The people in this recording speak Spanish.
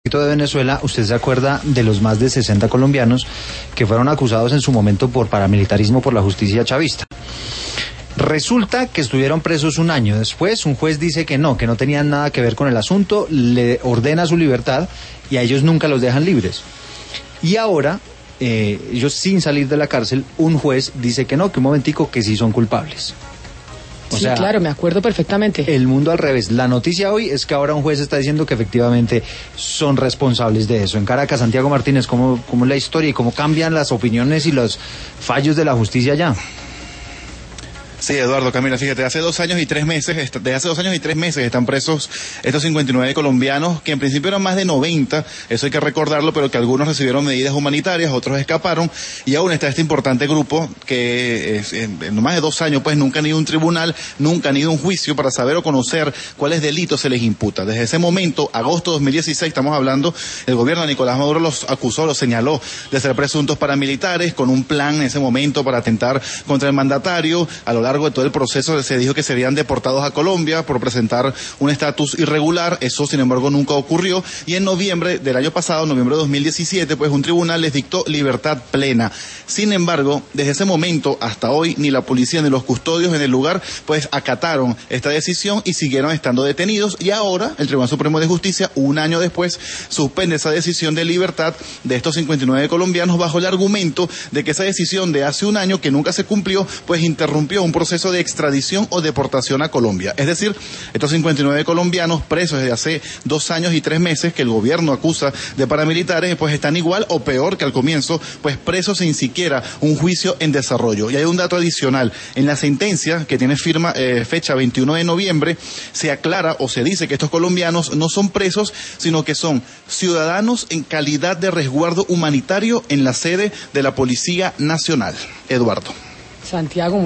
de Venezuela, usted se acuerda de los más de 60 colombianos que fueron acusados en su momento por paramilitarismo por la justicia chavista. Resulta que estuvieron presos un año. Después un juez dice que no tenían nada que ver con el asunto, le ordena su libertad y a ellos nunca los dejan libres. Y ahora, ellos sin salir de la cárcel, un juez dice que no, que un momentico, que sí son culpables. Sí, claro, me acuerdo perfectamente. El mundo al revés. La noticia hoy es que ahora un juez está diciendo que efectivamente son responsables de eso. En Caracas, Santiago Martínez, ¿cómo es la historia y cómo cambian las opiniones y los fallos de la justicia allá? Sí, Eduardo, Camila, fíjate, desde hace 2 años y 3 meses están presos estos 59 colombianos, que en principio eran más de 90, eso hay que recordarlo, pero que algunos recibieron medidas humanitarias, otros escaparon, y aún está este importante grupo que en más de 2 años pues nunca han ido a un tribunal, nunca han ido a un juicio para saber o conocer cuáles delitos se les imputa. Desde ese momento, agosto de 2016, estamos hablando, el gobierno de Nicolás Maduro los acusó, los señaló de ser presuntos paramilitares, con un plan en ese momento para atentar contra el mandatario. A lo largo de todo el proceso se dijo que serían deportados a Colombia por presentar un estatus irregular. Eso, sin embargo, nunca ocurrió, y en noviembre del año pasado, noviembre de 2017, pues un tribunal les dictó libertad plena. Sin embargo, desde ese momento hasta hoy, ni la policía ni los custodios en el lugar pues acataron esta decisión y siguieron estando detenidos, y ahora el Tribunal Supremo de Justicia, un año después, suspende esa decisión de libertad de estos 59 colombianos bajo el argumento de que esa decisión de hace un año, que nunca se cumplió, pues interrumpió un proceso de extradición o deportación a Colombia. Es decir, estos 59 colombianos presos desde hace 2 años y 3 meses que el gobierno acusa de paramilitares, pues están igual o peor que al comienzo, pues presos sin siquiera un juicio en desarrollo. Y hay un dato adicional: en la sentencia, que tiene fecha 21 de noviembre, se aclara o se dice que estos colombianos no son presos, sino que son ciudadanos en calidad de resguardo humanitario en la sede de la Policía Nacional. Eduardo. Santiago.